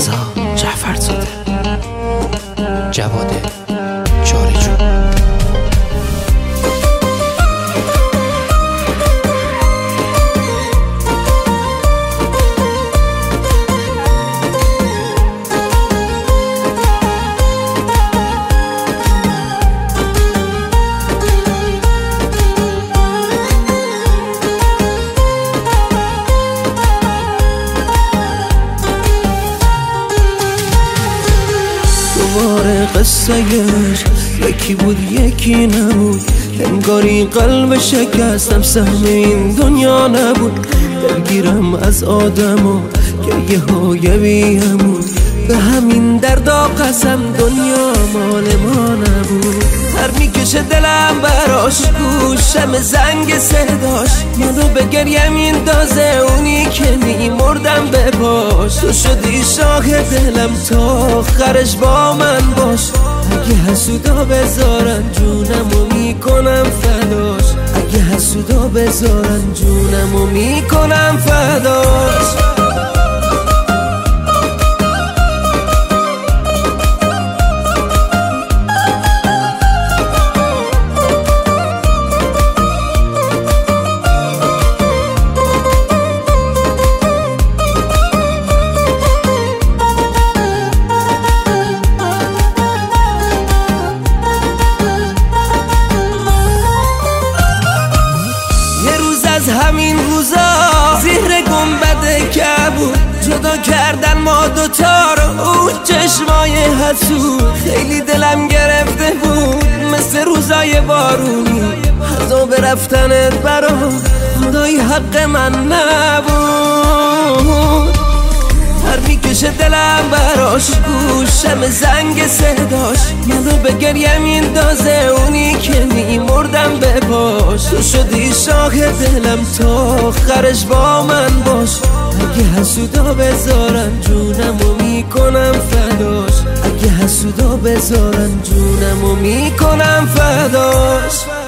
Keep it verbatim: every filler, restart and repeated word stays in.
رضا جعفرزاده، جواد جارجو. دوباره قصهش یکی بود یکی نبود، انگاری قلب شکستم سهم این دنیا نبود. دلگیرم از آدم که یه های بیامون، به همین دردا قسم دنیا مال ما نبود. هر میکشه دلم براش، گوشم زنگ صداش منو به گریه میندازه، اونی که میمردم به پاش. تو شدی شاه دلم تا آخرش با من باش. اگه حسودا بذارن جونمو میکنم فداش، اگه حسودا بذارن جونمو میکنم فداش. از همین روزا زیر گنبد کبود، جدا کردن ما دوتا رو اون چشمای حسود. خیلی دلم گرفته بود مثل روزای بارونی، عذاب رفتنت برام خدای حق من نبود. هر میکشه دلم براش، گوشم زنگ صداش منو به گریه میندازه، اونی که میمردم به پاش. تو شدی شاه دلم تا آخرش با من باش. اگه حسودا بذارن جونمو میکنم فداش، اگه حسودا بذارن جونمو میکنم فداش.